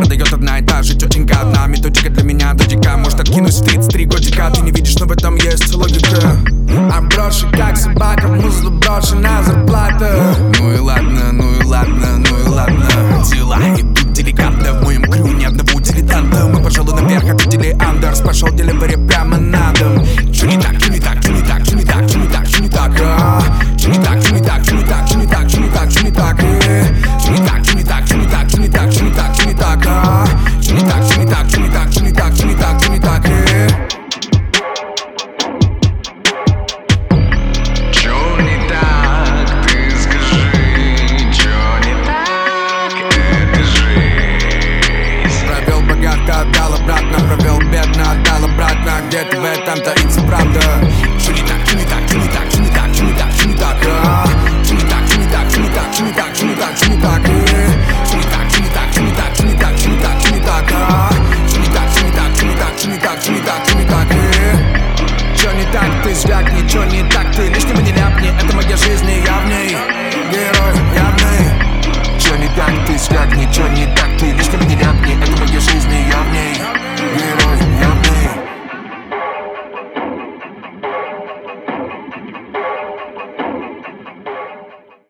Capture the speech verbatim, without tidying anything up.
продает одна и та же тетенька. Одна методика для меня додика. Может откинусь в тридцать три годика. Ты не видишь, но в этом есть логика. А броши как собака, в музло брошена зарплата. Ну и ладно, ну и ладно, ну и ладно. Дела идут деликатно, в моем крю ни одного дилетанта. Мы, пожалуй, наверх обидели Андерс. Пошел деливери прямо на дом. Чё не так, чё не так, чё не так, чё не так, чё не так, чё не так, а? Чё не так, чё не так, чё не так, чё не так, чё не так, чё не так, э? Чё не так, чё не так, чё не так, чё не так, чё не так, чё не так, а? Чё не так, чё не так, чё не так, чё не так, чё не так, чё не так, э? Чё не так, ты скажи, чё не так, это жизнь. Провел богато, отдал обратно, провел бедно, отдал обратно. Где-то в этом таится правда.